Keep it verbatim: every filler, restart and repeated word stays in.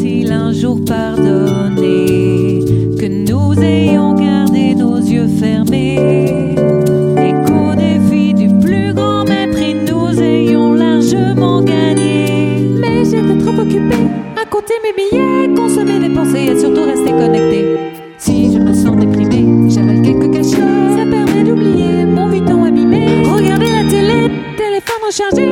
va-t-il un jour pardonner que nous ayons gardé nos yeux fermés et qu'au défi du plus grand mépris nous ayons largement gagné? Mais j'étais trop occupée à compter mes billets, consommer des pensées et surtout rester connectée. Si je me sens déprimée, j'avale quelques cachets, ça permet d'oublier mon vie tant abîmé. Regarder la télé, téléphone rechargé,